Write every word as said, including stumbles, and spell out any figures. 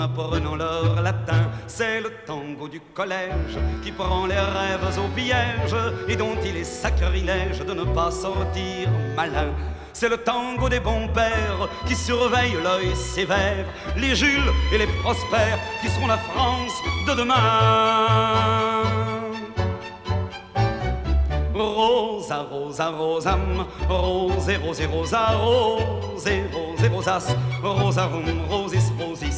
apprenant leur latin. C'est le tango du collège qui prend les rêves au piège et dont il est sacrilège de ne pas sortir malin. C'est le tango des bons pères qui surveillent l'œil sévère, les Jules et les Prospères qui seront la France de demain. Rosa, rosa, rosam, rose, rose, rosa, rose, rose, rosas, rosarum, rosis, rosis.